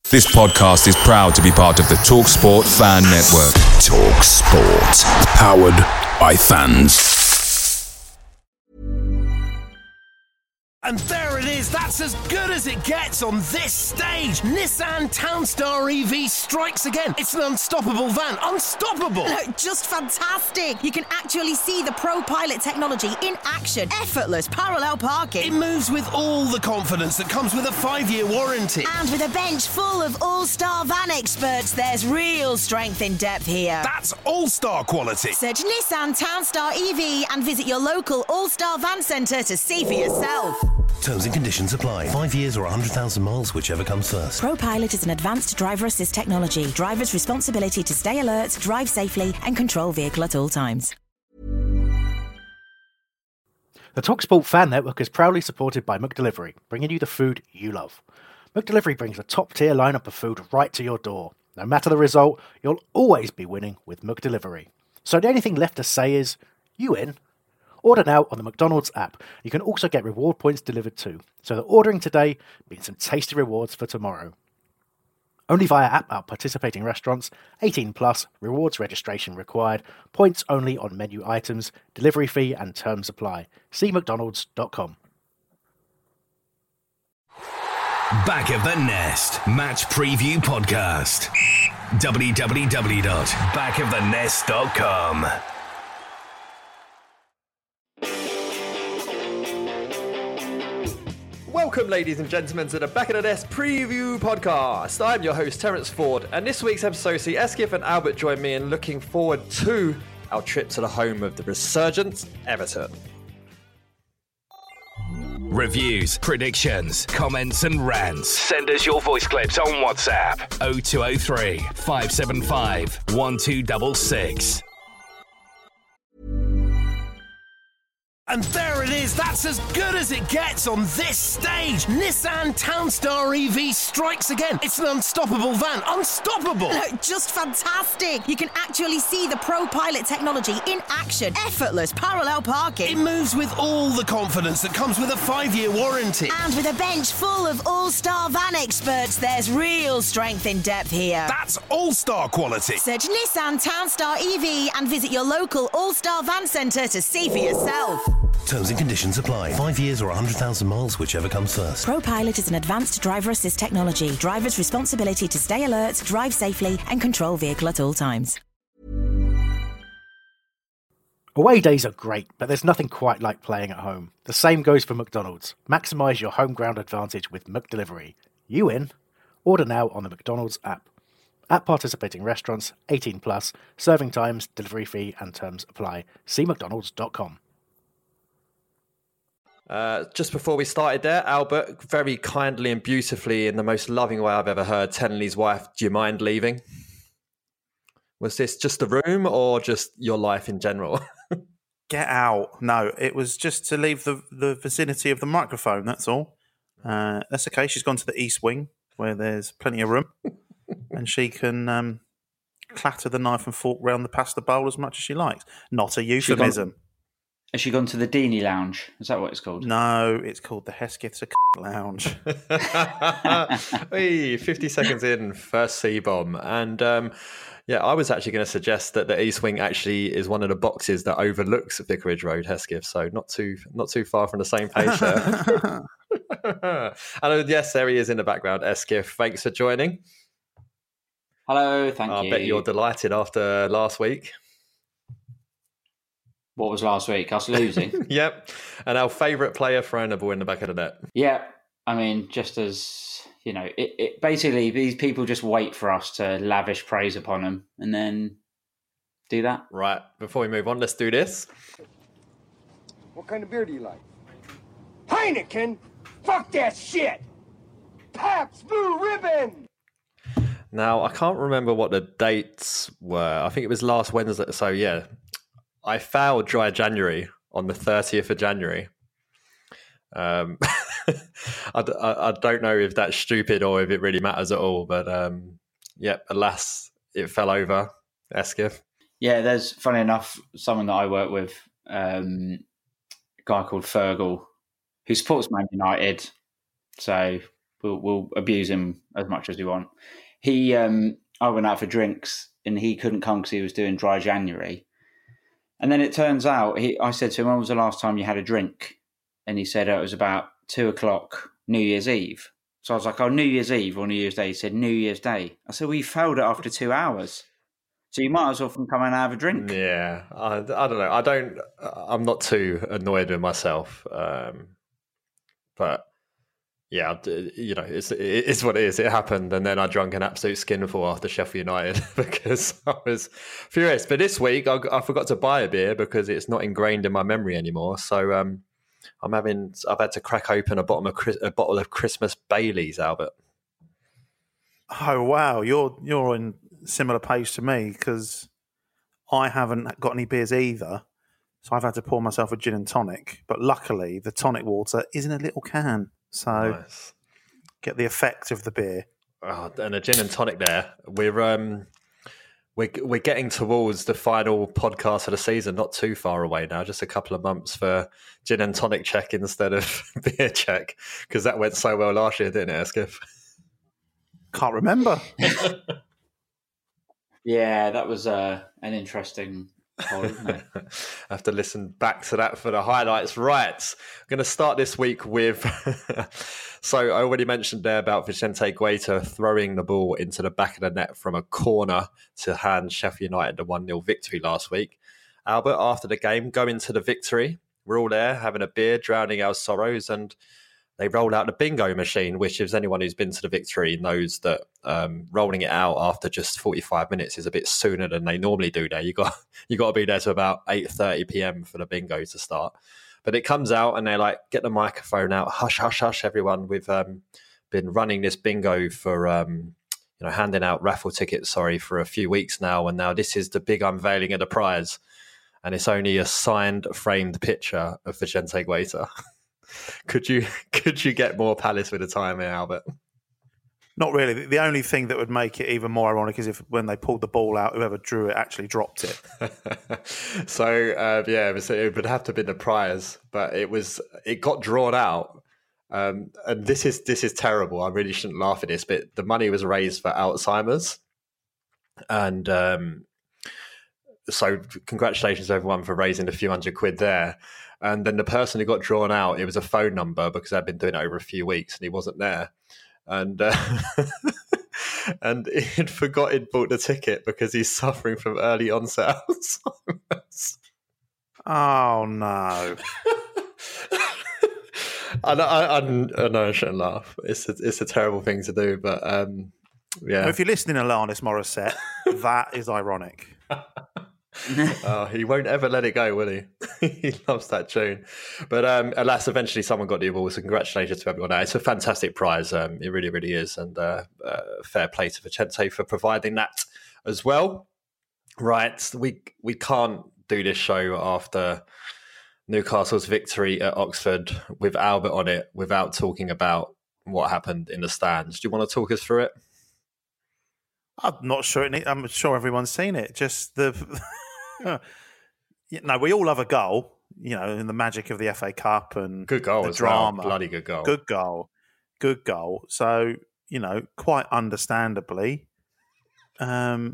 This podcast is proud to be part of the TalkSport Fan Network. TalkSport. Powered by fans. And there it is, that's as good as it gets on this stage. Nissan Townstar EV strikes again. It's an unstoppable van, unstoppable. Just fantastic. You can actually see the ProPilot technology in action. Effortless parallel parking. It moves with all the confidence that comes with a 5-year warranty. And with a bench full of all-star van experts, there's real strength in depth here. That's all-star quality. Search Nissan Townstar EV and visit your local all-star van centre to see for yourself. Terms and conditions apply. 5 years or 100,000 miles, whichever comes first. ProPilot is an advanced driver assist technology. Driver's responsibility to stay alert, drive safely, and control vehicle at all times. The TalkSport Fan Network is proudly supported by McDelivery, bringing you the food you love. McDelivery brings a top-tier lineup of food right to your door. No matter the result, you'll always be winning with McDelivery. So the only thing left to say is, you in? Order now on the McDonald's app. You can also get reward points delivered too, so that ordering today means some tasty rewards for tomorrow. Only via app at participating restaurants, 18 plus, rewards registration required, points only on menu items, delivery fee and terms apply. See mcdonalds.com. Back of the Nest Match Preview Podcast. www.backofthenest.com. Welcome, ladies and gentlemen, to the Back of the Nest Preview Podcast. I'm your host, Terence Ford, and this week's episode see Eskif and Albert join me in looking forward to our trip to the home of the resurgent Everton. Reviews, predictions, comments and rants. Send us your voice clips on WhatsApp 0203 575 1266. And there it is, that's as good as it gets on this stage. Nissan Townstar EV strikes again. It's an unstoppable van, unstoppable. Just fantastic. You can actually see the ProPilot technology in action. Effortless parallel parking. It moves with all the confidence that comes with a 5-year warranty. And with a bench full of all-star van experts, there's real strength in depth here. That's all-star quality. Search Nissan Townstar EV and visit your local all-star van centre to see for yourself. Terms and conditions apply. 5 years or 100,000 miles, whichever comes first. ProPilot is an advanced driver assist technology. Driver's responsibility to stay alert, drive safely, and control vehicle at all times. Away days are great, but there's nothing quite like playing at home. The same goes for McDonald's. Maximise your home ground advantage with McDelivery. You in? Order now on the McDonald's app. At participating restaurants, 18 plus, serving times, delivery fee and terms apply. See mcdonalds.com. Just before we started there, Albert very kindly and beautifully, in the most loving way I've ever heard, telling his wife, "Do you mind leaving?" Was this just the room or just your life in general? Get out. No, it was just to leave the vicinity of the microphone, that's all. That's okay. She's gone to the East Wing, where there's plenty of room, and she can clatter the knife and fork round the pasta bowl as much as she likes. Not a euphemism. Has she gone to the Deanie Lounge? Is that what it's called? No, it's called the Hesketh's Lounge. Hey, 50 seconds in, first C-bomb. And yeah, I was actually going to suggest that the East Wing actually is one of the boxes that overlooks Vicarage Road, Hesketh. So not too far from the same page there. And yes, there he is in the background, Eskith. Thanks for joining. Hello, thank you. I bet you're delighted after last week. What was last week? Us losing? Yep. And our favourite player throwing the ball in the back of the net. Yeah. I mean, just as, you know, it basically, these people just wait for us to lavish praise upon them and then do that. Right. Before we move on, let's do this. What kind of beer do you like? Heineken? Fuck that shit! Pabst Blue Ribbon! Now, I can't remember what the dates were. I think it was last Wednesday. So, yeah. I fouled Dry January on the 30th of January. I don't know if that's stupid or if it really matters at all, but yeah, alas, it fell over, Eskith. Yeah, there's, funny enough, someone that I work with, a guy called Fergal, who supports Man United. So we'll abuse him as much as we want. I went out for drinks and he couldn't come because he was doing dry January. And then it turns out, I said to him, when was the last time you had a drink? And he said it was about 2:00 New Year's Eve. So I was like, New Year's Eve or New Year's Day? He said, New Year's Day. I said, well, you failed it after 2 hours. So you might as well come and have a drink. Yeah, I don't know. I'm not too annoyed with myself. But yeah, it's what it is. It happened. And then I drank an absolute skinful after Sheffield United because I was furious. But this week I forgot to buy a beer because it's not ingrained in my memory anymore. So I've had to crack open a bottle of Christmas Baileys, Albert. Oh wow, you're in similar pace to me because I haven't got any beers either, so I've had to pour myself a gin and tonic. But luckily, the tonic water is in a little can, so nice. Get the effect of the beer. Oh, and a gin and tonic there. We're getting towards the final podcast of the season, not too far away now, just a couple of months for gin and tonic check instead of beer check, because that went so well last year, didn't it, Eskif? Can't remember. Yeah, that was an interesting poll, isn't it? I have to listen back to that for the highlights. Right, I'm going to start this week with... So I already mentioned there about Vicente Guaita throwing the ball into the back of the net from a corner to hand Sheffield United a 1-0 victory last week. Albert, after the game, going to the victory. We're all there having a beer, drowning our sorrows, and they rolled out the bingo machine, which if anyone who's been to the victory knows that rolling it out after just 45 minutes is a bit sooner than they normally do there. You got to be there to about 8:30 p.m. for the bingo to start. But it comes out and they're like, get the microphone out, hush, hush, hush, everyone. We've been running this bingo for, handing out raffle tickets, for a few weeks now. And now this is the big unveiling of the prize. And it's only a signed, framed picture of Vicente Guaita. Could you get more Palace with the time here, Albert? Not really. The only thing that would make it even more ironic is if when they pulled the ball out, whoever drew it actually dropped it. So it would have to have been the prize, but it got drawn out. And this is terrible. I really shouldn't laugh at this, but the money was raised for Alzheimer's. And so congratulations everyone for raising a few £100 there. And then the person who got drawn out, it was a phone number because I'd been doing it over a few weeks and he wasn't there. And and he'd forgot he'd bought the ticket because he's suffering from early onset Alzheimer's. Oh no! I know I shouldn't laugh. It's a terrible thing to do, but yeah. Well, if you're listening, Alanis Morissette, that is ironic. He won't ever let it go, will he? He loves that tune. But alas, eventually someone got the award, so congratulations to everyone. It's a fantastic prize. It really, really is. And fair play to Vicente for providing that as well. Right, we can't do this show after Newcastle's victory at Oxford with Albert on it without talking about what happened in the stands. Do you want to talk us through it? I'm not sure. I'm sure everyone's seen it. Just the... No, we all love a goal, in the magic of the FA Cup and good goal, the as drama. Well. Bloody good goal. Good goal. So, quite understandably, over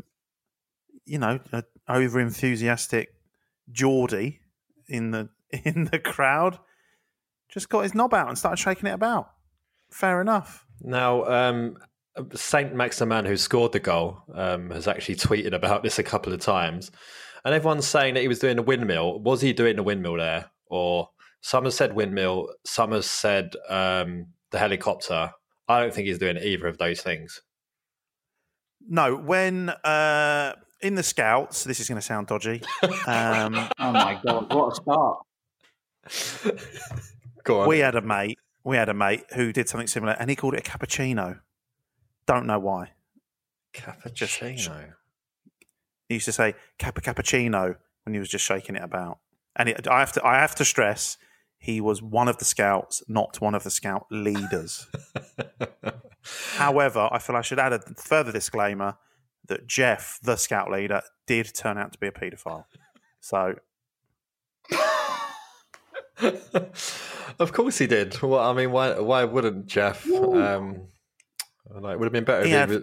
enthusiastic Geordie in the crowd just got his knob out and started shaking it about. Fair enough. Now, Saint Maximin, who scored the goal, has actually tweeted about this a couple of times. And everyone's saying that he was doing a windmill. Was he doing a windmill there? Or some have said windmill, some have said the helicopter. I don't think he's doing either of those things. No, when in the Scouts, this is going to sound dodgy. Oh my God, what a start. Go on. We had a mate who did something similar and he called it a cappuccino. Don't know why. Cappuccino. He used to say cappuccino when he was just shaking it about. And I have to stress, he was one of the Scouts, not one of the Scout leaders. However, I feel I should add a further disclaimer that Jeff, the Scout leader, did turn out to be a paedophile. So Of course he did. Well, I mean, why wouldn't Jeff? It would have been better. Yeah.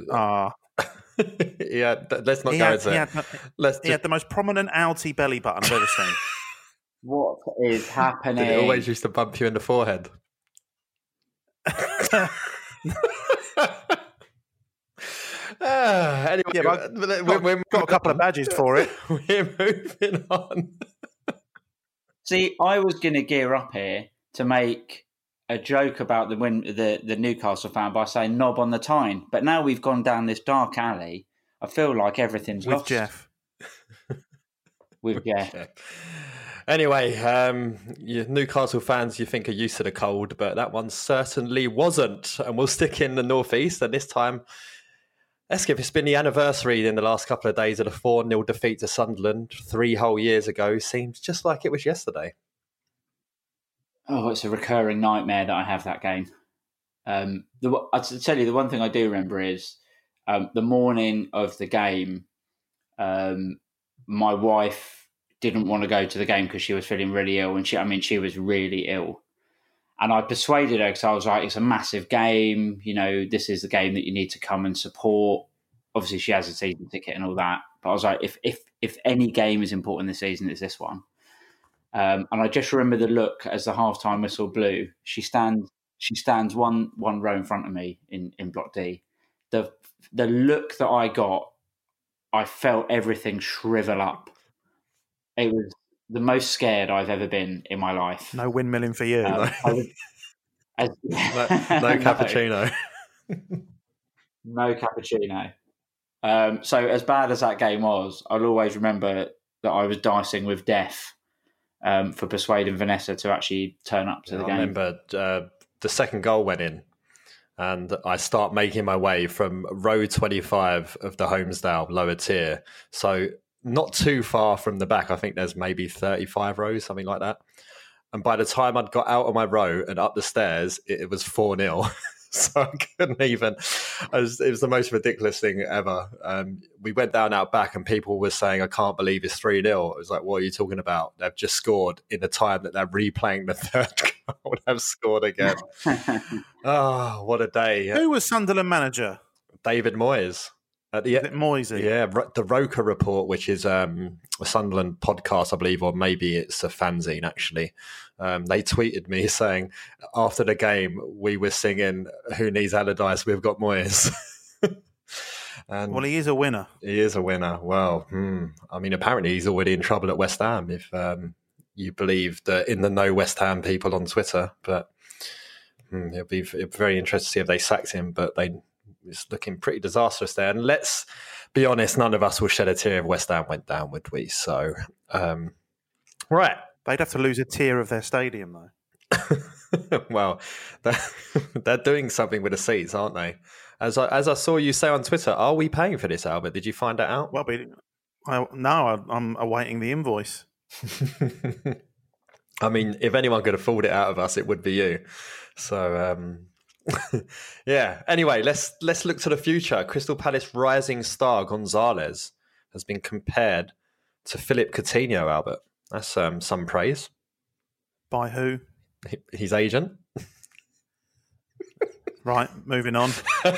Let's not go into it. He had the most prominent outy belly button I've ever seen. What is happening? It always used to bump you in the forehead. Anyway, Yeah, but we've got a couple of badges for it. We're moving on. See, I was going to gear up here to make a joke about the Newcastle fan by saying knob on the Tyne, but now we've gone down this dark alley. I feel like everything's With lost. Jeff. With Jeff. Anyway, you Newcastle fans, you think are used to the cold, but that one certainly wasn't. And we'll stick in the northeast, and this time, Eskip, it's been the anniversary in the last couple of days of the 4-0 defeat to Sunderland 3 whole years ago. Seems just like it was yesterday. Oh, it's a recurring nightmare that I have that game. I'll tell you, the one thing I do remember is the morning of the game, my wife didn't want to go to the game because she was feeling really ill. And she was really ill. And I persuaded her because I was like, it's a massive game. You know, this is the game that you need to come and support. Obviously, she has a season ticket and all that. But I was like, if any game is important this season, it's this one. And I just remember the look as the halftime whistle blew. She stands one row in front of me in Block D. The look that I got, I felt everything shrivel up. It was the most scared I've ever been in my life. No windmilling for you. No cappuccino. No cappuccino. So as bad as that game was, I'll always remember that I was dicing with death for persuading Vanessa to actually turn up to the game. I remember the second goal went in, and I start making my way from row 25 of the Holmesdale lower tier. So not too far from the back. I think there's maybe 35 rows, something like that. And by the time I'd got out of my row and up the stairs, it was 4-0. So I couldn't even. It was the most ridiculous thing ever. We went down out back and people were saying, I can't believe it's 3-0. It was like, what are you talking about? They've just scored in the time that they're replaying the third goal. They've scored again. Oh, what a day. Who was Sunderland manager? David Moyes. Moisey? Yeah, the Roker Report, which is a Sunderland podcast, I believe, or maybe it's a fanzine, actually. They tweeted me saying, after the game, we were singing, Who Needs Allardyce? We've got Moyes. And well, he is a winner. He is a winner. Well, I mean, apparently he's already in trouble at West Ham, if you believe the in the know West Ham people on Twitter. But it'll be very interesting to see if they sacked him, but it's looking pretty disastrous there. And let's be honest, none of us will shed a tear if West Ham went down, would we? So, right. They'd have to lose a tier of their stadium, though. Well, they're doing something with the seats, aren't they? As I saw you say on Twitter, are we paying for this, Albert? Did you find that out? Well, no, I'm awaiting the invoice. I mean, if anyone could afford it out of us, it would be you. So, yeah. Anyway, let's look to the future. Crystal Palace rising star Gonzalez has been compared to Philip Coutinho, Albert. That's some praise. By who? His agent. Right, moving on.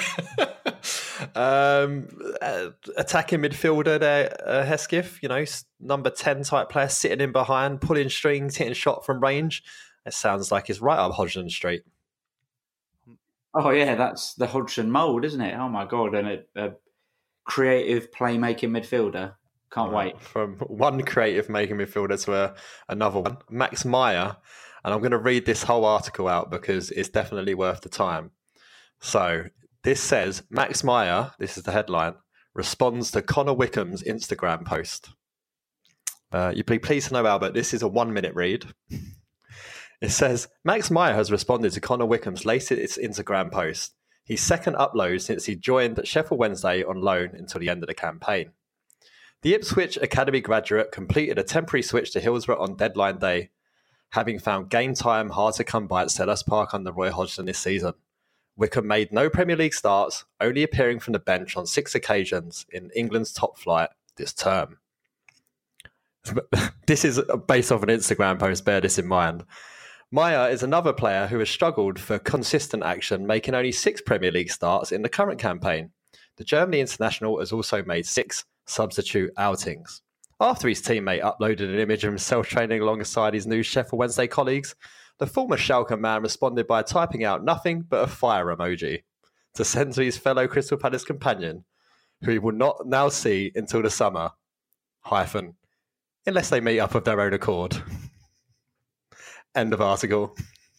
Attacking midfielder there, Hesketh, number 10 type player, sitting in behind, pulling strings, hitting shot from range. It sounds like it's right up Hodgson Street. Oh, yeah, that's the Hodgson mould, isn't it? Oh, my God. And a creative playmaking midfielder. Can't wait. From one creative making midfielder to another one. Max Meyer. And I'm going to read this whole article out because it's definitely worth the time. So this says, Max Meyer, this is the headline, responds to Connor Wickham's Instagram post. You'd be pleased to know, Albert, this is a 1-minute read. It says, Max Meyer has responded to Connor Wickham's latest Instagram post. His second upload since he joined Sheffield Wednesday on loan until the end of the campaign. The Ipswich Academy graduate completed a temporary switch to Hillsborough on deadline day, having found game time hard to come by at Selhurst Park under Roy Hodgson this season. Wickham made no Premier League starts, only appearing from the bench on 6 occasions in England's top flight this term. This is based off an Instagram post, bear this in mind. Maya is another player who has struggled for consistent action, making only 6 Premier League starts in the current campaign. The Germany international has also made 6 substitute outings. After his teammate uploaded an image of himself training alongside his new Sheffield Wednesday colleagues, the former Schalke man responded by typing out nothing but a fire emoji to send to his fellow Crystal Palace companion, who he will not now see until the summer, unless they meet up of their own accord. End of article.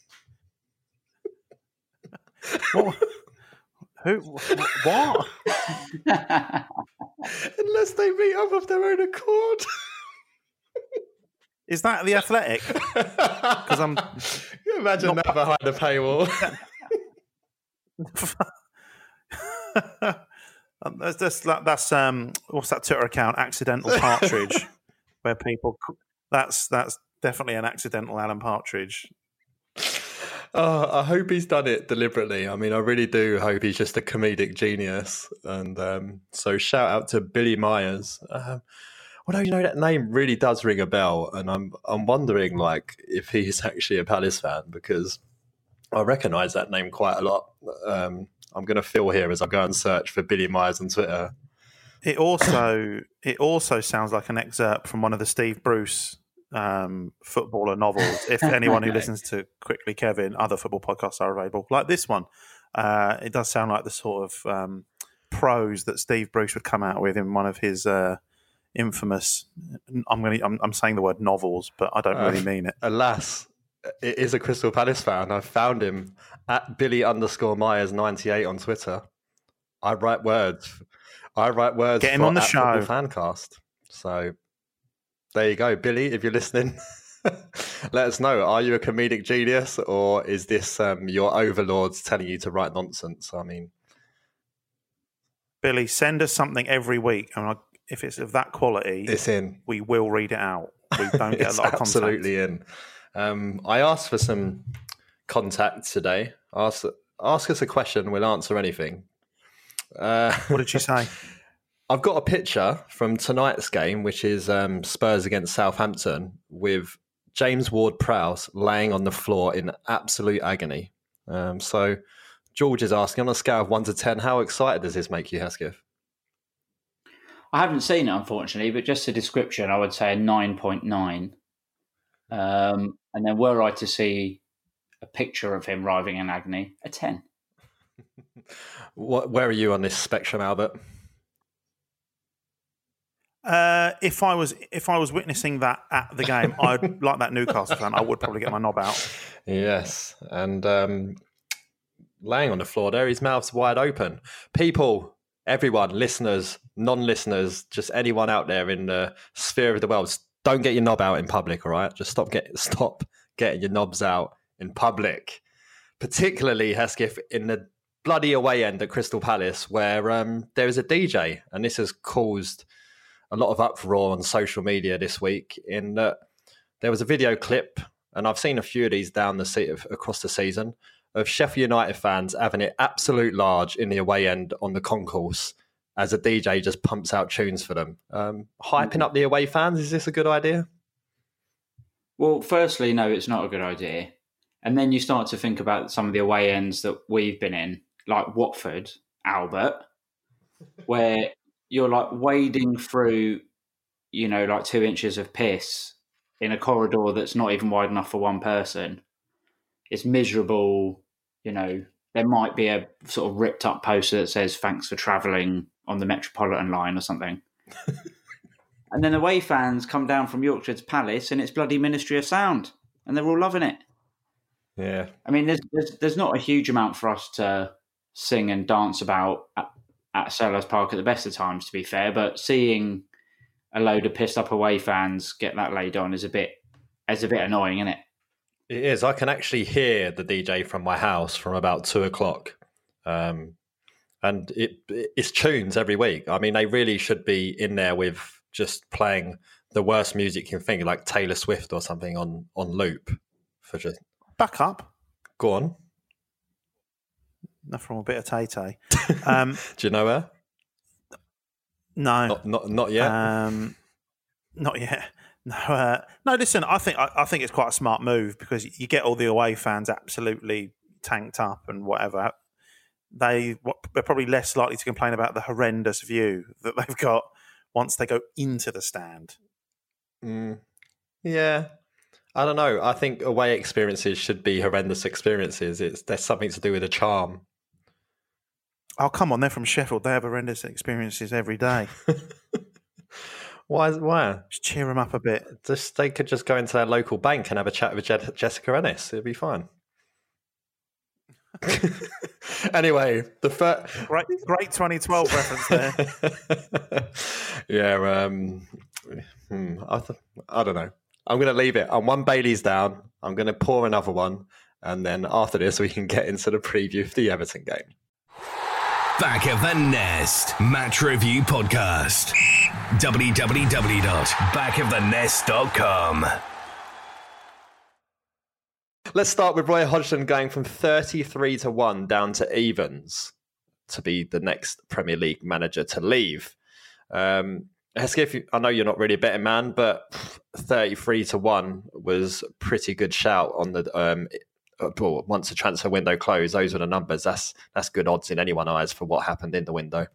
What? Who? What? Unless they meet up of their own accord. Is that The Athletic? Because I'm. Can you imagine that behind a paywall? That's what's that Twitter account? Accidental Partridge, where people. That's definitely an accidental Alan Partridge. I hope he's done it deliberately. I mean, I really do hope he's just a comedic genius. And so shout out to Billy Myers. Although, you know, that name really does ring a bell. And I'm wondering, like, if he's actually a Palace fan, because I recognise that name quite a lot. I'm going to feel here as I go and search for Billy Myers on Twitter. It also sounds like an excerpt from one of the Steve Bruce footballer novels. If anyone who listens to Quickly Kevin, other football podcasts are available, like this one. It does sound like the sort of prose that Steve Bruce would come out with in one of his infamous. I'm saying the word novels, but I don't really mean it. Alas, it is a Crystal Palace fan. I found him at Billy_Myers98 on Twitter. I write words. Get him on the show. Fancast. So there you go, Billy. If you're listening, let us know. Are you a comedic genius, or is this your overlords telling you to write nonsense? I mean, Billy, send us something every week, and if it's of that quality, it's in. We will read it out. We don't get a lot of contact. Absolutely in. I asked for some contact today. Ask us a question. We'll answer anything. What did you say? I've got a picture from tonight's game, which is Spurs against Southampton, with James Ward-Prowse laying on the floor in absolute agony. So George is asking, on a scale of 1 to 10, how excited does this make you, Hesketh? I haven't seen it, unfortunately, but just a description, I would say a 9.9. And then were I to see a picture of him writhing in agony, a 10. Where are you on this spectrum, Albert? If I was witnessing that at the game, I'd like that Newcastle fan. I would probably get my knob out. Yes, and laying on the floor there, his mouth's wide open. People, everyone, listeners, non-listeners, just anyone out there in the sphere of the world, don't get your knob out in public. All right, just stop getting your knobs out in public, particularly Hesketh in the bloody away end at Crystal Palace, where there is a DJ, and this has caused a lot of uproar on social media this week. In that there was a video clip, and I've seen a few of these across the season, of Sheffield United fans having it absolute large in the away end on the concourse as a DJ just pumps out tunes for them. Hyping up the away fans, is this a good idea? Well, firstly, no, it's not a good idea. And then you start to think about some of the away ends that we've been in, like Watford, Albert, where you're like wading through, like 2 inches of piss in a corridor that's not even wide enough for one person. It's miserable. There might be a sort of ripped up poster that says thanks for travelling on the Metropolitan line or something. And then away fans come down from Yorkshire to Palace and it's bloody Ministry of Sound and they're all loving it. Yeah. I mean, there's not a huge amount for us to sing and dance about at Selhurst Park at the best of times, to be fair, but seeing a load of pissed up away fans get that laid on is a bit annoying, isn't it? It is. I can actually hear the DJ from my house from about 2:00. And it's tunes every week. I mean, they really should be in there with just playing the worst music you can think, like Taylor Swift or something on loop. For just back up. Go on. Nothing from a bit of Tay-Tay. Do you know her? No, not yet. Not yet. No. Listen, I think it's quite a smart move because you get all the away fans absolutely tanked up and whatever. They're probably less likely to complain about the horrendous view that they've got once they go into the stand. Yeah, I don't know. I think away experiences should be horrendous experiences. There's something to do with the charm. Oh, come on! They're from Sheffield. They have horrendous experiences every day. Why? Just cheer them up a bit. They could just go into their local bank and have a chat with Jessica Ennis. It'd be fine. Anyway, great 2012 reference there. Yeah. I don't know. I'm going to leave it. I'm one Bailey's down. I'm going to pour another one, and then after this, we can get into the preview of the Everton game. Back of the Nest Match Review Podcast. www.backofthenest.com. Let's start with Roy Hodgson going from 33-1 down to evens to be the next Premier League manager to leave. Hesketh, I know you're not really a betting man, but 33-1 was a pretty good shout on the once the transfer window closed. Those were the numbers. That's good odds in anyone's eyes for what happened in the window.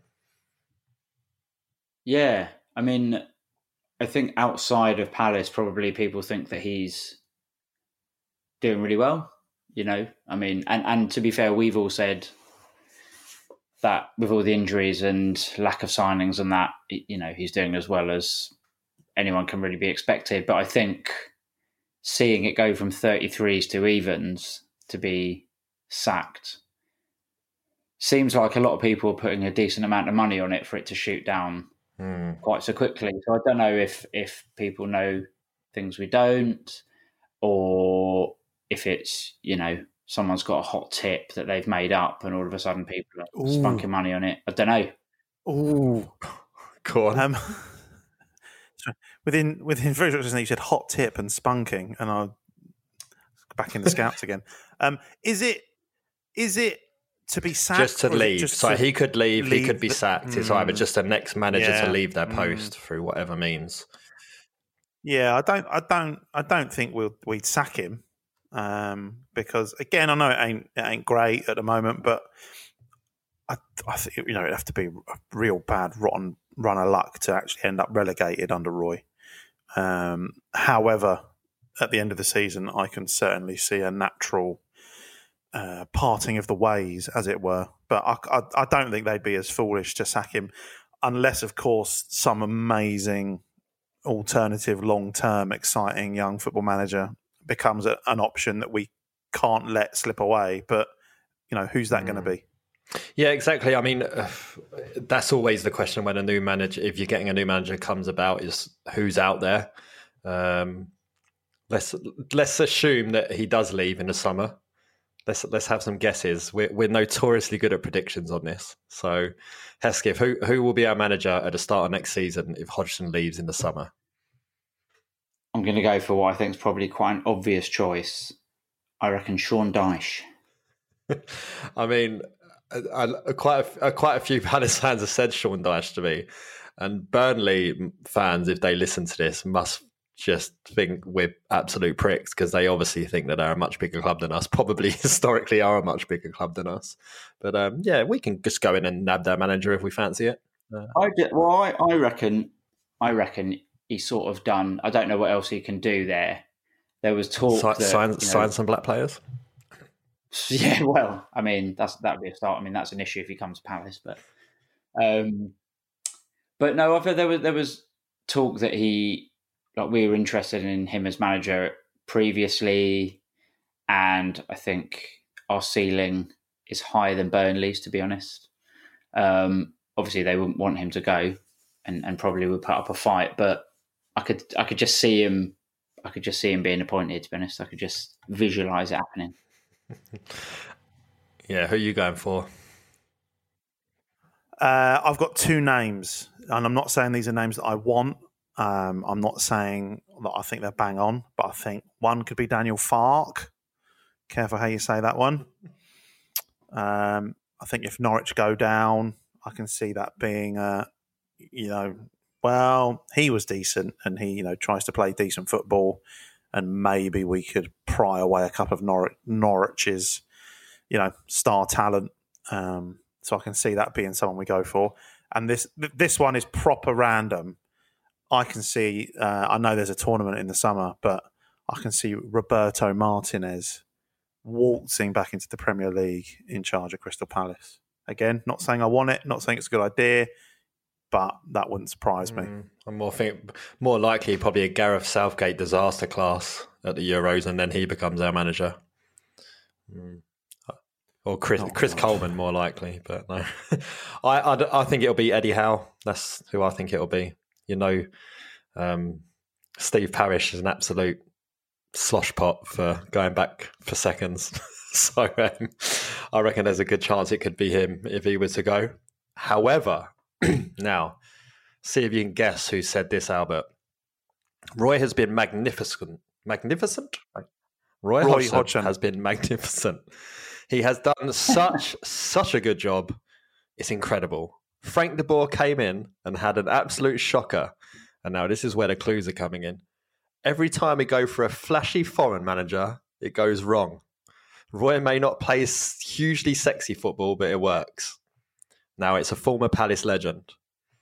Yeah, I mean, I think outside of Palace, probably people think that he's doing really well. You know, I mean, and to be fair, we've all said that with all the injuries and lack of signings and that, you know, he's doing as well as anyone can really be expected. But I think seeing it go from 33s to evens to be sacked seems like a lot of people are putting a decent amount of money on it for it to shoot down quite so quickly. So I don't know if people know things we don't, or if it's, you know, someone's got a hot tip that they've made up and all of a sudden people are spunking money on it. I don't know. Ooh. Go on. Within very short you said hot tip and spunking, and I'll back in the scouts again. Is it to be sacked? Just to leave. So he could leave, he could be sacked. It's either just the next manager to leave their post through whatever means. Yeah, I don't think we'd sack him. Because again, I know it ain't great at the moment, but I think, you know, it'd have to be a real bad, rotten run of luck to actually end up relegated under Roy. However, at the end of the season, I can certainly see a natural parting of the ways, as it were. But I don't think they'd be as foolish to sack him, unless, of course, some amazing alternative, long-term, exciting young football manager becomes an option that we can't let slip away. But, you know, who's that going to be? Yeah, exactly. I mean, that's always the question when a new manager, if you're getting a new manager comes about, is who's out there. Let's assume that he does leave in the summer. Let's have some guesses. We're notoriously good at predictions on this. So, Hesketh, who will be our manager at the start of next season if Hodgson leaves in the summer? I'm going to go for what I think is probably quite an obvious choice. I reckon Sean Dyche. I mean, quite a few Palace fans have said Sean Dyche to me, and Burnley fans, if they listen to this, must just think we're absolute pricks because they obviously think that they're a much bigger club than us. Probably historically are a much bigger club than us. But yeah, we can just go in and nab their manager if we fancy it. I reckon he's sort of done. I don't know what else he can do there. There was talk sign some black players. Yeah, well, I mean that'd be a start. I mean that's an issue if he comes to Palace, but no, I thought there was talk that we were interested in him as manager previously, and I think our ceiling is higher than Burnley's, to be honest. Obviously, they wouldn't want him to go, and probably would put up a fight, but I could just see him. I could just see him being appointed. To be honest, I could just visualise it happening. Yeah, who are you going for? I've got two names, and I'm not saying these are names that I want. I'm not saying that I think they're bang on, but I think one could be Daniel Farke. Careful how you say that one. I think if Norwich go down, I can see that being, well, he was decent, and he tries to play decent football, and maybe we could pry away a couple of Norwich's star talent. So I can see that being someone we go for. And this one is proper random. I can see. I know there's a tournament in the summer, but I can see Roberto Martinez waltzing back into the Premier League in charge of Crystal Palace. Again, not saying I want it, not saying it's a good idea, but that wouldn't surprise me. I'm more likely probably a Gareth Southgate disaster class at the Euros, and then he becomes our manager. Or Chris Coleman, more likely, but no. I think it'll be Eddie Howe. That's who I think it'll be. Steve Parish is an absolute slosh pot for going back for seconds. So I reckon there's a good chance it could be him if he was to go. However, now, see if you can guess who said this, Albert. Roy has been magnificent. Magnificent? Roy Hodgson has been magnificent. He has done such a good job. It's incredible. Frank de Boer came in and had an absolute shocker. And now this is where the clues are coming in. Every time we go for a flashy foreign manager, it goes wrong. Roy may not play hugely sexy football, but it works. Now it's a former Palace legend.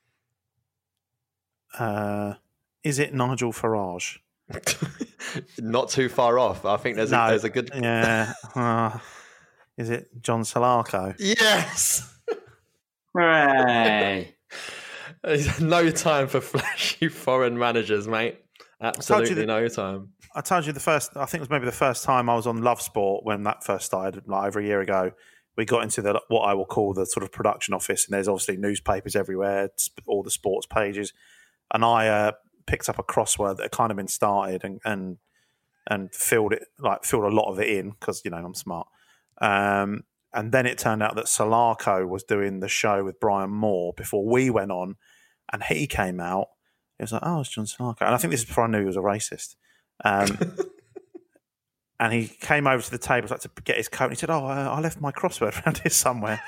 Is it Nigel Farage? Not too far off. I think there's a good... Yeah. Is it John Solarco? Yes! Hooray! There's no time for flashy foreign managers, mate. Absolutely no time. I told you I think it was maybe the first time I was on Love Sport when that first started, like over a year ago. We got into what I will call the sort of production office, and there's obviously newspapers everywhere, all the sports pages. And I picked up a crossword that had kind of been started and filled a lot of it in because, I'm smart. And then it turned out that Solarco was doing the show with Brian Moore before we went on, and he came out. It was like, oh, it's John Solarco. And I think this is before I knew he was a racist. And he came over to the table to get his coat, and he said, I left my crossword around here somewhere.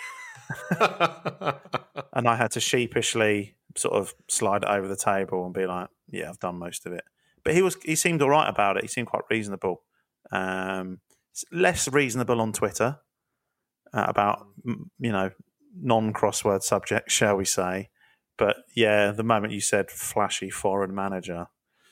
And I had to sheepishly sort of slide it over the table and be like, yeah, I've done most of it. But he seemed all right about it. He seemed quite reasonable. Less reasonable on Twitter about, non-crossword subjects, shall we say. But yeah, the moment you said flashy foreign manager,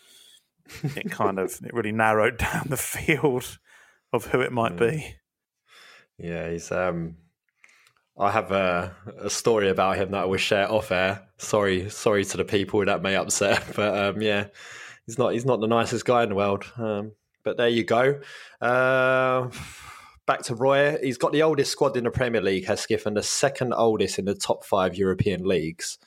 it really narrowed down the field of who it might be. Yeah, he's. I have a story about him that I will share off air. Sorry to the people that may upset, but yeah, he's not the nicest guy in the world. But there you go. Back to Roy. He's got the oldest squad in the Premier League, Hesketh, and the second oldest in the top 5 European leagues.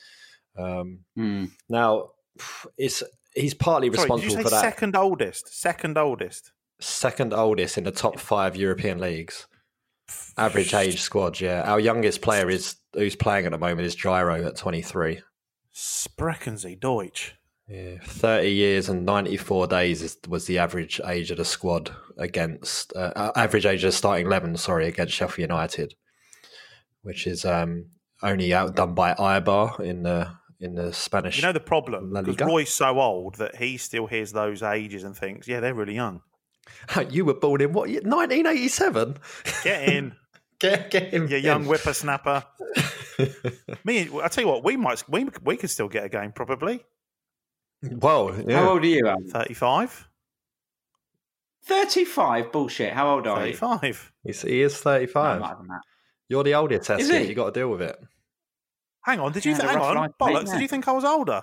Now, he's partly responsible for that. Second oldest. Second oldest in the top 5 European leagues. Average age squad, yeah. Our youngest player who's playing at the moment is Gyro at 23. Sprechen Sie Deutsch. Yeah, 30 years and 94 days was the average age of the squad against average age of the starting 11. Against Sheffield United, which is only outdone by Eibar in the Spanish. You know the problem because Roy's so old that he still hears those ages and thinks, yeah, they're really young. You were born in what year? 1987. Get in, get in, you young whippersnapper. I tell you what, we could still get a game probably. Well, yeah. How old are you, Alan? 35. 35? Bullshit. How old are you? 35. He is 35. No, that. You're the oldest, Hesketh. You got to deal with it. Hang on, did you think? Hang on, bollocks! Did you think I was older?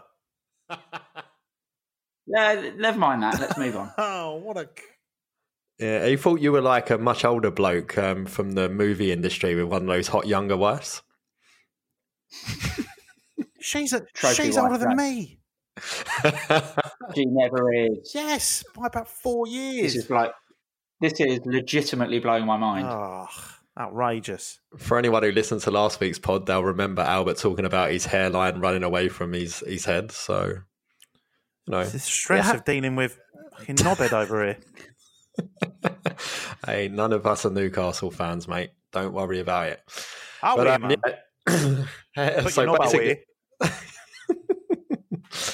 Yeah, never mind that. Let's move on. Oh, what a! Yeah, he thought you were like a much older bloke from the movie industry with one of those hot younger wives. She's older than me. She never is. Yes, by about 4 years. This is legitimately blowing my mind. Oh, outrageous. For anyone who listened to last week's pod, they'll remember Albert talking about his hairline running away from his head. So, it's the stress of dealing with fucking knobhead over here. Hey, none of us are Newcastle fans, mate. Don't worry about it. Man. So basically,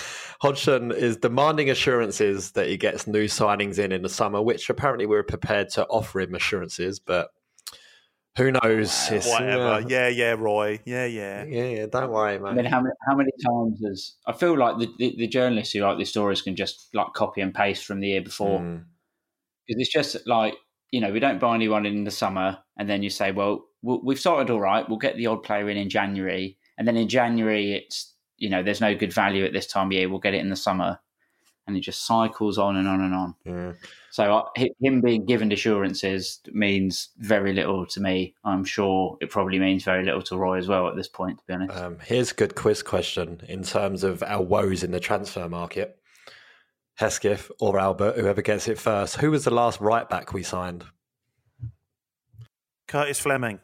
Hodgson is demanding assurances that he gets new signings in the summer, which apparently we were prepared to offer him assurances, but who knows? Whatever. Yeah, Roy. Yeah. Don't worry, mate. I mean, how many times has I feel like the journalists who write these stories can just like copy and paste from the year before, because it's just like, you know, we don't buy anyone in the summer, and then you say, well, we've started all right. We'll get the odd player in January, and then in January it's, you know, there's no good value at this time of year. We'll get it in the summer, and it just cycles on and on and on. Yeah. So him being given assurances means very little to me. I'm sure it probably means very little to Roy as well at this point, to be honest. Here's a good quiz question in terms of our woes in the transfer market. Hesketh or Albert, whoever gets it first. Who was the last right back we signed? Curtis Fleming.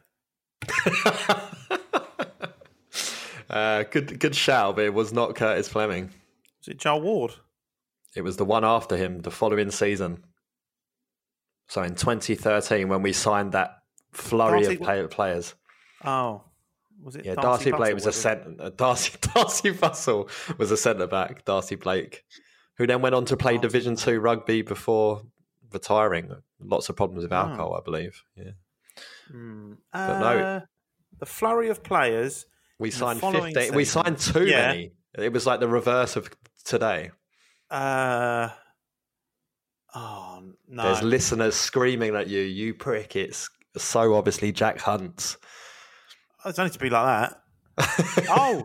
Good shout, but it was not Curtis Fleming. Was it Joel Ward? It was the one after him, the following season. So in 2013, when we signed that flurry of players. Oh, was it? Yeah, Darcy Blake was a centre. Darcy Fussell was a centre back. Darcy Blake, who then went on to play Division 2 rugby before retiring. Lots of problems with alcohol, I believe. Yeah. But no, the flurry of players. We signed 15. We signed too many. It was like the reverse of today. Oh no! There's listeners screaming at you. You prick! It's so obviously Jack Hunt. It's only to be like that. Oh,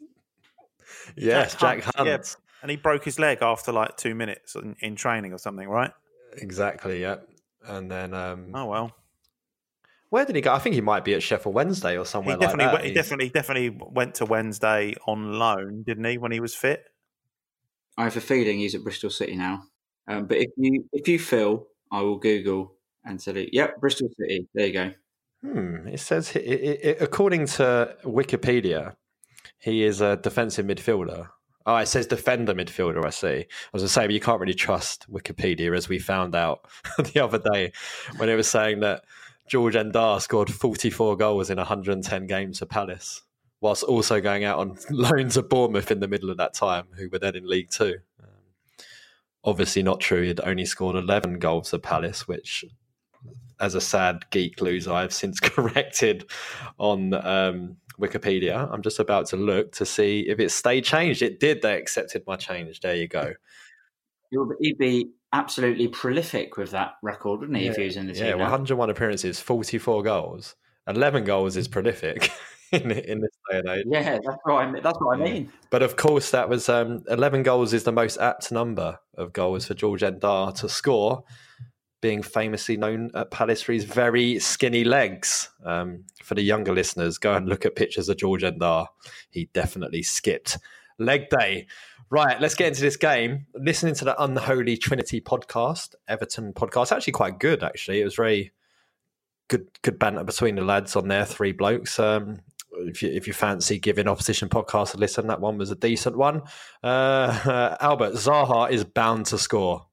yes, Jack Hunt. Yeah. And he broke his leg after like 2 minutes in training or something, right? Exactly. Yeah. And then. Oh well. Where did he go? I think he might be at Sheffield Wednesday or somewhere like that. He definitely went to Wednesday on loan, didn't he? When he was fit. I have a feeling he's at Bristol City now. But if you feel, I will Google and say, yep, Bristol City. There you go. It says, according to Wikipedia, he is a defensive midfielder. Oh, it says defender midfielder, I see. I was going to say, but you can't really trust Wikipedia, as we found out the other day when it was saying that George Endar scored 44 goals in 110 games for Palace, whilst also going out on loan to Bournemouth in the middle of that time, who were then in League Two. Obviously not true. He'd only scored 11 goals for Palace, which, as a sad geek loser, I've since corrected on Wikipedia. I'm just about to look to see if it stayed changed. It did. They accepted my change. There you go. He'd be absolutely prolific with that record, wouldn't he, if he was in the team? Yeah, 101 appearances, 44 goals. 11 goals is prolific. In this day and age. Yeah, that's what I mean. But of course, that was 11 goals is the most apt number of goals for George Endar to score, being famously known at Palace for his very skinny legs. For the younger listeners, go and look at pictures of George Endar. He definitely skipped leg day. Right, let's get into this game. Listening to the Unholy Trinity podcast, Everton podcast, actually quite good, actually. It was very good banter between the lads on there, three blokes. If you fancy giving opposition podcasts a listen, that one was a decent one. Albert, Zaha is bound to score.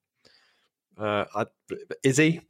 Is he?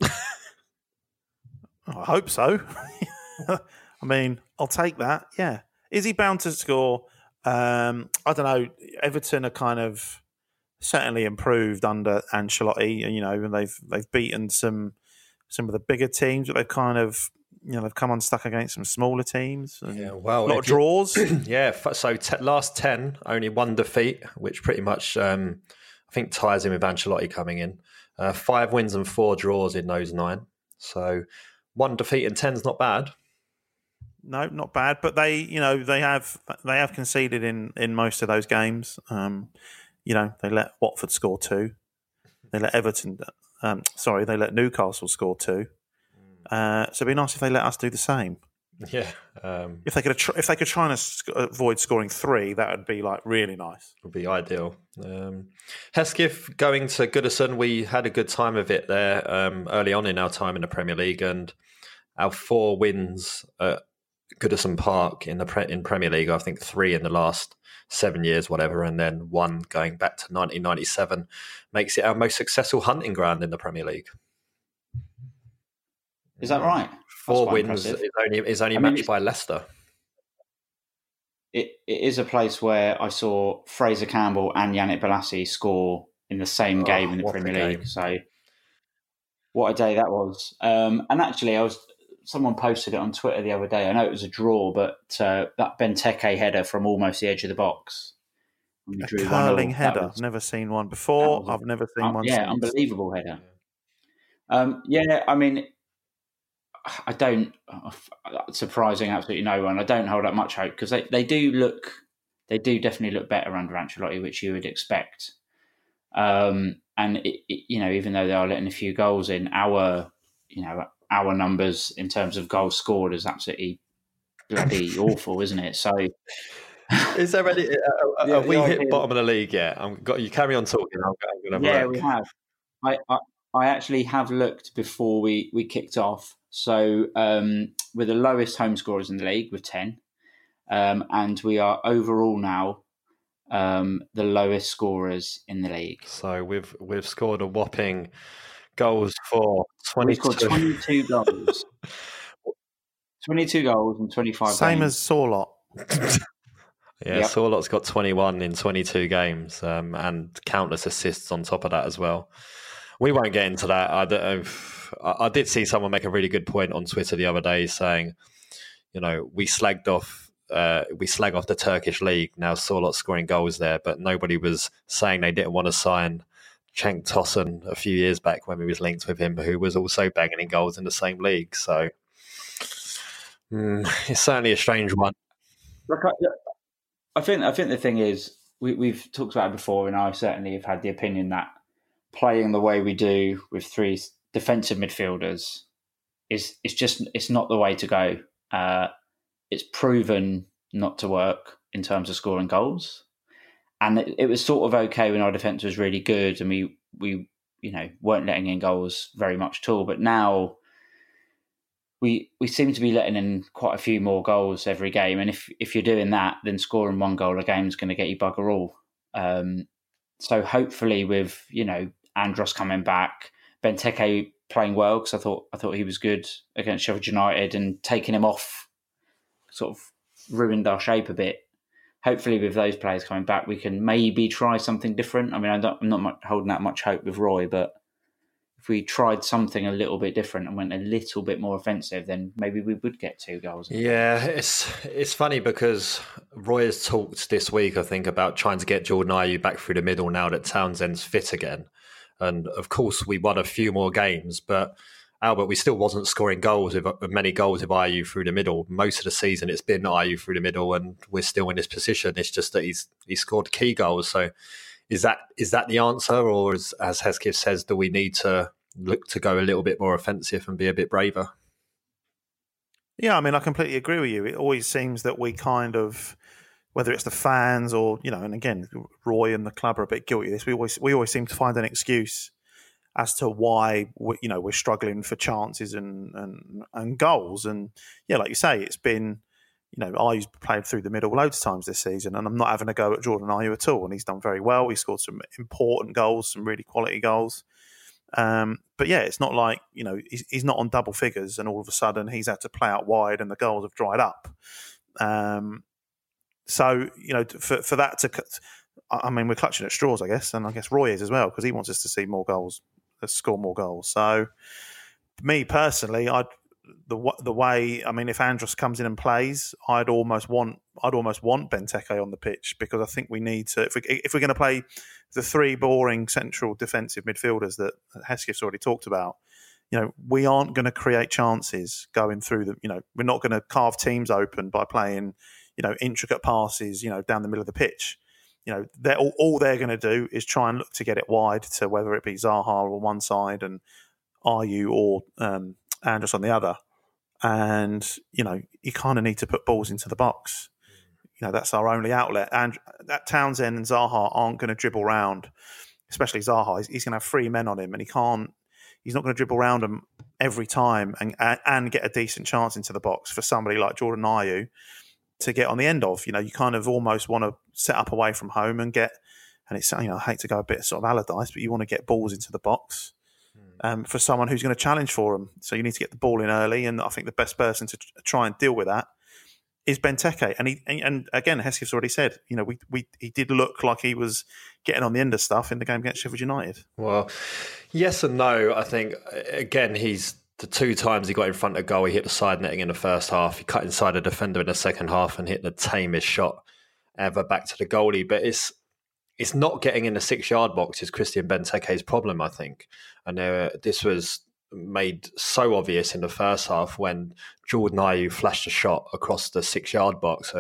I hope so. I mean, I'll take that. Yeah. Is he bound to score? I don't know. Everton are kind of certainly improved under Ancelotti. You know, and they've beaten some of the bigger teams, but they've kind of, you know, they've come unstuck against some smaller teams. And a lot of draws. Yeah, so last 10, only one defeat, which pretty much, I think, ties in with Ancelotti coming in. 5 wins and 4 draws in those 9. So 1 defeat in 10 is not bad. No, not bad. But they have conceded in most of those games. You know, they let Watford score 2. They let they let Newcastle score 2. So it'd be nice if they let us do the same. Yeah. If they could try and avoid scoring 3, that would be like really nice. Would be ideal. Hesketh going to Goodison, we had a good time of it there early on in our time in the Premier League, and our 4 wins at Goodison Park in Premier League, I think 3 in the last 7 years, whatever, and then 1 going back to 1997, makes it our most successful hunting ground in the Premier League. Is that right? 4 wins is only matched by Leicester. it is a place where I saw Fraser Campbell and Yannick Bolasie score in the same game in the Premier League. So what a day that was. And actually, someone posted it on Twitter the other day. I know it was a draw, but that Benteke header from almost the edge of the box. A curling header. I've never seen one before. I've never seen one since. Unbelievable header. I mean, I don't, surprising absolutely no one. I don't hold up much hope because they do definitely look better under Ancelotti, which you would expect. And even though they are letting a few goals in, our numbers in terms of goals scored is absolutely bloody awful, isn't it? So, is there any? Have we hit bottom of the league yet? You carry on talking. I'm going to we have. I actually have looked before we kicked off. So we're the lowest home scorers in the league with 10, and we are overall now the lowest scorers in the league. So we've scored a whopping goals for 22. We've scored 22 goals. 22 goals in 25 Same games. as Sorlot. Sorlot's got 21 in 22 games and countless assists on top of that as well. We won't get into that. I did see someone make a really good point on Twitter the other day saying, we slag off the Turkish league. Now Sorlot's scoring goals there, but nobody was saying they didn't want to sign Cenk Tosun a few years back when we was linked with him, who was also banging in goals in the same league. So it's certainly a strange one. Look, I think the thing is we've talked about it before, and I certainly have had the opinion that playing the way we do with three defensive midfielders it's not the way to go. It's proven not to work in terms of scoring goals, and it was sort of okay when our defence was really good and we weren't letting in goals very much at all. But now we seem to be letting in quite a few more goals every game, and if you're doing that, then scoring one goal a game is going to get you bugger all. So hopefully with Andros coming back, Benteke playing well, because I thought he was good against Sheffield United, and taking him off sort of ruined our shape a bit. Hopefully with those players coming back, we can maybe try something different. I mean, I'm not holding that much hope with Roy, but if we tried something a little bit different and went a little bit more offensive, then maybe we would get 2 goals. Yeah, it's funny because Roy has talked this week, I think, about trying to get Jordan Ayew back through the middle now that Townsend's fit again. And of course, we won a few more games, but Albert, we still wasn't scoring goals with many goals with Ayew through the middle. Most of the season, it's been Ayew through the middle, and we're still in this position. It's just that he's scored key goals. So is that the answer, or as Hesketh says, do we need to look to go a little bit more offensive and be a bit braver? Yeah, I mean, I completely agree with you. It always seems that we kind of, whether it's the fans or, and again, Roy and the club are a bit guilty of this. We always seem to find an excuse as to why we're struggling for chances and goals. And yeah, like you say, it's been, Ayew's played through the middle loads of times this season, and I'm not having a go at Jordan Ayew at all. And he's done very well. He scored some important goals, some really quality goals. But yeah, it's not like, he's not on double figures and all of a sudden he's had to play out wide and the goals have dried up. So, for that to, I mean, we're clutching at straws, I guess. And I guess Roy is as well, because he wants us to see more goals, score more goals. So me personally, the way, I mean, if Andros comes in and plays, I'd almost want Benteke on the pitch, because I think we need to, if we're going to play the 3 boring central defensive midfielders that Hesketh's already talked about, we aren't going to create chances going through them. We're not going to carve teams open by playing, intricate passes, down the middle of the pitch. All they're going to do is try and look to get it wide to whether it be Zaha on one side and Ayew or Andros on the other. And, you kind of need to put balls into the box. That's our only outlet. And that Townsend and Zaha aren't going to dribble round, especially Zaha. He's going to have 3 men on him, and he's not going to dribble around them every time and get a decent chance into the box for somebody like Jordan Ayew to get on the end of. You kind of almost want to set up away from home and get, and it's, I hate to go a bit sort of Allardyce, but you want to get balls into the box for someone who's going to challenge for them. So you need to get the ball in early, and I think the best person to try and deal with that is Benteke, and again, Hesketh's already said, he did look like he was getting on the end of stuff in the game against Sheffield United. Well, yes and no. I think again, the 2 times he got in front of goal, he hit the side netting in the first half. He cut inside a defender in the second half and hit the tamest shot ever back to the goalie. But it's not getting in the 6-yard box is Christian Benteke's problem, I think. And this was made so obvious in the first half when Jordan Ayew flashed a shot across the 6-yard box,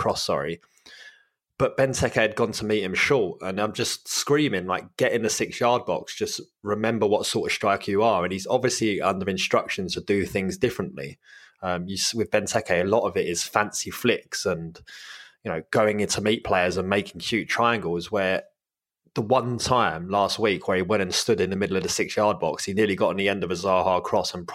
but Benteke had gone to meet him short, and I'm just screaming, like, get in the 6-yard box, just remember what sort of striker you are. And he's obviously under instructions to do things differently. With Benteke, a lot of it is fancy flicks and going in to meet players and making cute triangles, where the one time last week where he went and stood in the middle of the 6-yard box, he nearly got on the end of a Zaha cross and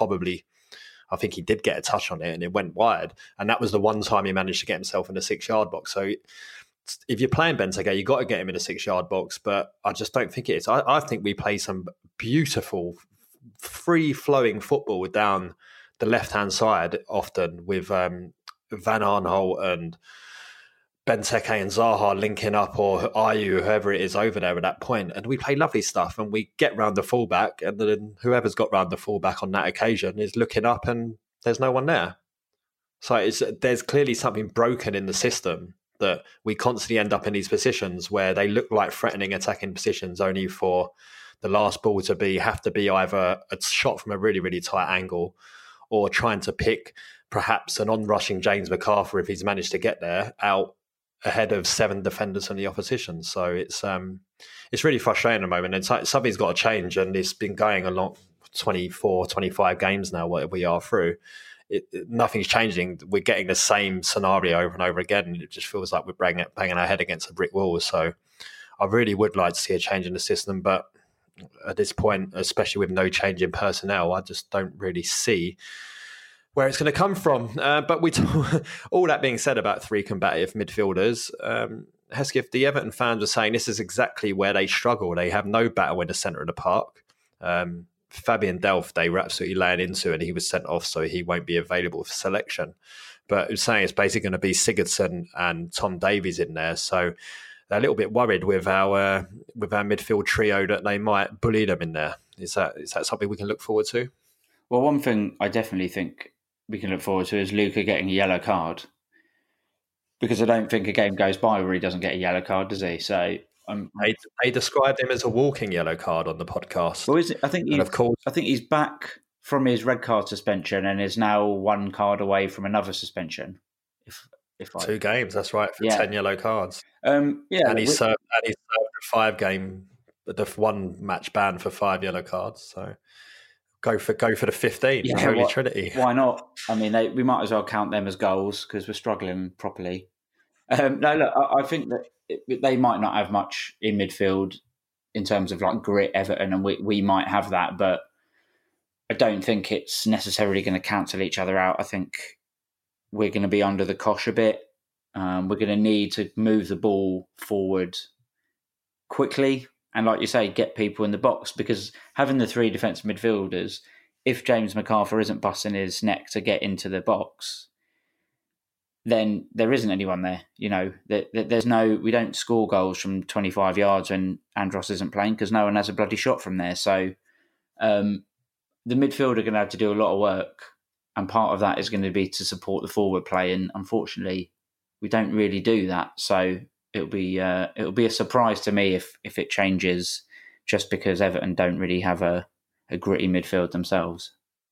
I think he did get a touch on it and it went wide. And that was the one time he managed to get himself in the 6-yard box. So if you're playing Benteke, you've got to get him in the 6-yard box, but I just don't think it is. I think we play some beautiful, free-flowing football down the left-hand side often with Van Aanholt and Benteke and Zaha linking up, or Ayew, whoever it is over there at that point. And we play lovely stuff and we get round the fullback, and then whoever's got round the fullback on that occasion is looking up and there's no one there. So there's clearly something broken in the system that we constantly end up in these positions where they look like threatening attacking positions only for the last ball to have to be either a shot from a really, really tight angle or trying to pick perhaps an on-rushing James McArthur, if he's managed to get there, out ahead of 7 defenders from the opposition. So it's really frustrating at the moment, and something's got to change, and it's been going along 24, 25 games now what we are through. Nothing's changing. We're getting the same scenario over and over again, and it just feels like we're banging our head against a brick wall. So I really would like to see a change in the system, but at this point, especially with no change in personnel, I just don't really see where it's going to come from. But all that being said about 3 combative midfielders, Hesketh, the Everton fans are saying this is exactly where they struggle. They have no battle in the centre of the park. Fabian Delph, they were absolutely laying into, and he was sent off, so he won't be available for selection. But it's saying it's basically going to be Sigurdsson and Tom Davies in there. So they're a little bit worried with our midfield trio that they might bully them in there. Is that something we can look forward to? Well, one thing I definitely think we can look forward to is Luca getting a yellow card, because I don't think a game goes by where he doesn't get a yellow card, does he? So they described him as a walking yellow card on the podcast. Well, I think he's back from his red card suspension and is now 1 card away from another suspension. If 2 games, that's right, for 10 yellow cards. And he's served a 5-game, the 1 match ban for 5 yellow cards. So go for the 15, the Holy Trinity. Why not? I mean, we might as well count them as goals because we're struggling properly. No, look, I think that they might not have much in midfield in terms of like grit, Everton, and we might have that, but I don't think it's necessarily going to cancel each other out. I think we're going to be under the cosh a bit. We're going to need to move the ball forward quickly. And like you say, get people in the box, because having the 3 defensive midfielders, if James McArthur isn't busting his neck to get into the box, then there isn't anyone there. We don't score goals from 25 yards when Andros isn't playing because no one has a bloody shot from there. So the midfield are going to have to do a lot of work, and part of that is going to be to support the forward play. And unfortunately, we don't really do that. So it'll be a surprise to me if it changes, just because Everton don't really have a gritty midfield themselves.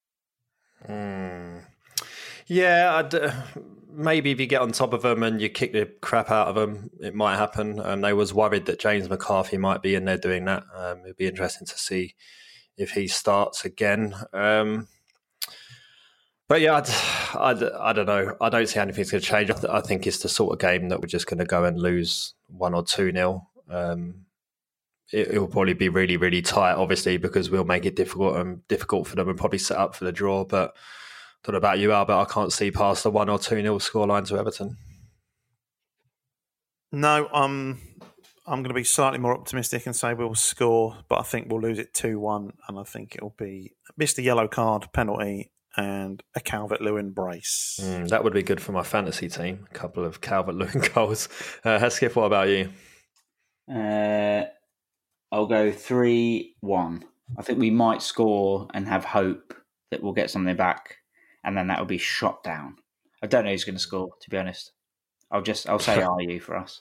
Yeah, maybe if you get on top of them and you kick the crap out of them, it might happen. They was worried that James McCarthy might be in there doing that. It'd be interesting to see if he starts again. But yeah, I don't know. I don't see anything's going to change. I think it's the sort of game that we're just going to go and lose 1 or 2-0. It will probably be really, really tight, obviously, because we'll make it difficult for them and probably set up for the draw. But I don't know about you, Albert. I can't see past the 1 or 2-0 scoreline to Everton. No, I'm going to be slightly more optimistic and say we'll score, but I think we'll lose it 2-1, and I think it'll be missed a yellow card, penalty, and a Calvert-Lewin brace. That would be good for my fantasy team. A couple of Calvert-Lewin goals. Hesketh, what about you? I'll go 3-1. I think we might score and have hope that we'll get something back, and then that will be shot down. I don't know who's going to score, to be honest. I'll say RU for us.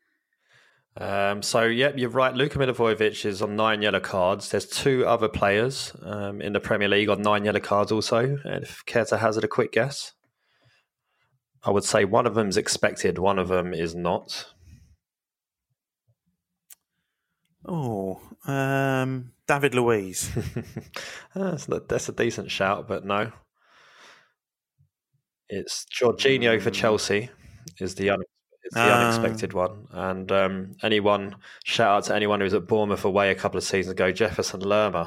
You're right. Luka Milivojevic is on 9 yellow cards. There's 2 other players in the Premier League on 9 yellow cards also. And if you care to hazard a quick guess, I would say one of them is expected, one of them is not. David Luiz. That's a decent shout, but no. It's Jorginho for Chelsea is the unexpected one. And shout out to anyone who was at Bournemouth away a couple of seasons ago, Jefferson Lerma.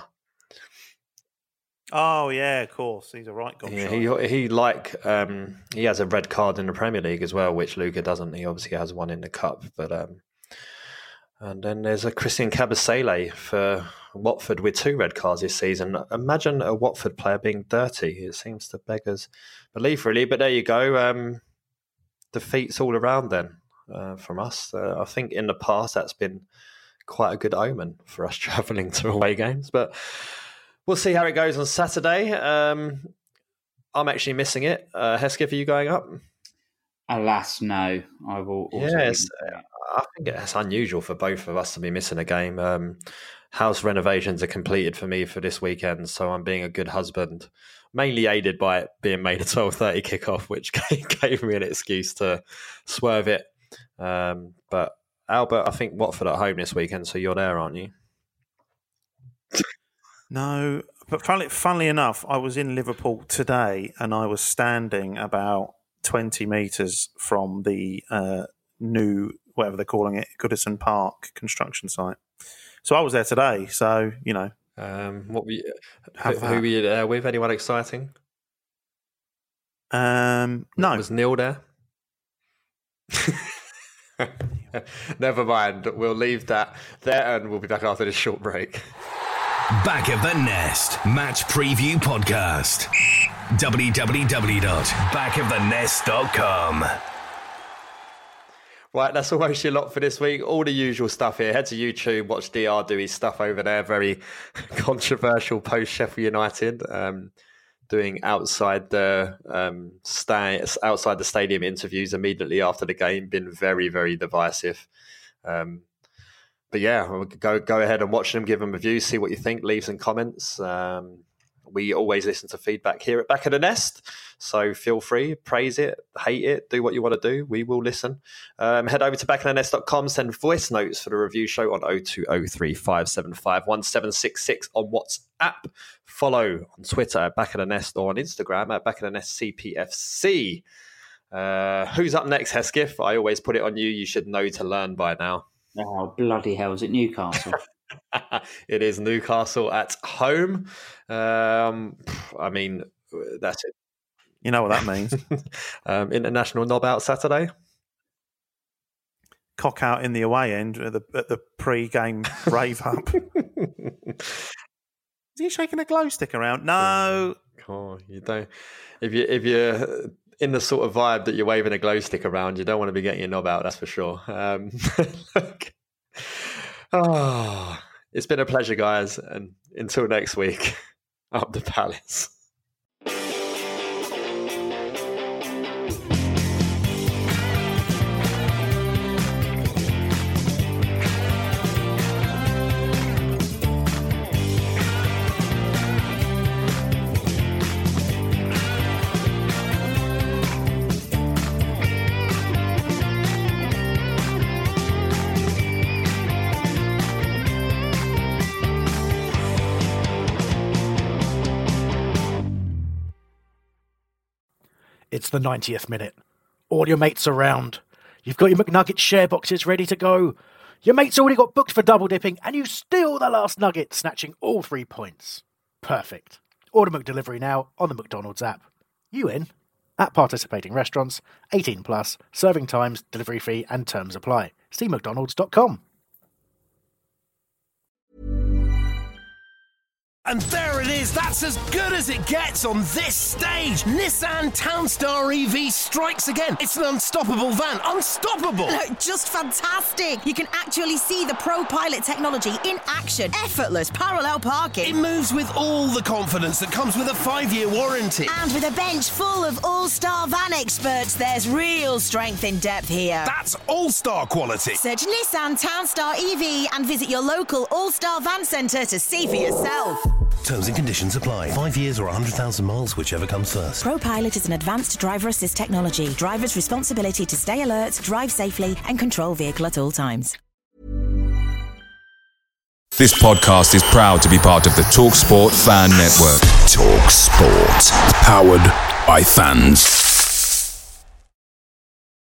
Oh, yeah, of course. He's a right goal shot. He has a red card in the Premier League as well, which Luka doesn't. He obviously has one in the Cup. But and then there's a Christian Kabasele for Watford with 2 red cards this season. Imagine a Watford player being dirty. It seems to beggars belief, really. But there you go. Defeats all around then from us. I think in the past that's been quite a good omen for us travelling to away games. But we'll see how it goes on Saturday. I'm actually missing it. Hesketh, are you going up? Alas, no. I will also. Yes, I think it's unusual for both of us to be missing a game. House renovations are completed for me for this weekend, so I'm being a good husband, mainly aided by it being made a 12:30 kickoff, which gave me an excuse to swerve it. But Albert, I think Watford at home this weekend, so you're there, aren't you? No, but funnily enough, I was in Liverpool today and I was standing about 20 metres from the new, whatever they're calling it, Goodison Park construction site. So I was there today, so, you know. Who were you there with? Anyone exciting? No. Was Neil there? Never mind. We'll leave that there and we'll be back after this short break. Back of the Nest Match Preview Podcast. www.backofthenest.com. Right, that's almost your lot for this week. All the usual stuff here. Head to YouTube, watch DR do his stuff over there. Very controversial post Sheffield United, doing outside the stadium interviews immediately after the game. Been very, very divisive. But yeah, go ahead and watch them, give them a review, see what you think, leave some comments. We always listen to feedback here at Back of the Nest, so feel free, praise it, hate it, do what you want to do. We will listen. Head over to backofthenest.com, send voice notes for the review show on 0203 575 1766 on WhatsApp. Follow on Twitter at Back of the Nest or on Instagram at Back of the Nest CPFC. Who's up next, Hesketh? I always put it on you. You should know to learn by now. Oh, bloody hell. Is it Newcastle? It is Newcastle at home. I mean, that's it. You know what that means. International knob out Saturday. Cock out in the away end at the pre-game rave up. Is he shaking a glow stick around? No. Oh, you don't. If you're in the sort of vibe that you're waving a glow stick around, you don't want to be getting your knob out, that's for sure. It's been a pleasure, guys, and until next week, up the Palace. It's the 90th minute. All your mates around. You've got your McNugget share boxes ready to go. Your mate's already got booked for double dipping, and you steal the last nugget, snatching all 3 points. Perfect. Order McDelivery now on the McDonald's app. You in? At participating restaurants, 18 plus, serving times, delivery fee, and terms apply. See mcdonalds.com. And there it is, that's as good as it gets on this stage. Nissan Townstar EV strikes again. It's an unstoppable van, unstoppable. Look, just fantastic. You can actually see the ProPilot technology in action. Effortless parallel parking. It moves with all the confidence that comes with a 5-year warranty. And with a bench full of all-star van experts, there's real strength in depth here. That's all-star quality. Search Nissan Townstar EV and visit your local all-star van centre to see for yourself. Terms and conditions apply. 5 years or 100,000 miles, whichever comes first. ProPilot is an advanced driver assist technology. Driver's responsibility to stay alert, drive safely, and control vehicle at all times. This podcast is proud to be part of the TalkSport Fan Network. TalkSport. Powered by fans.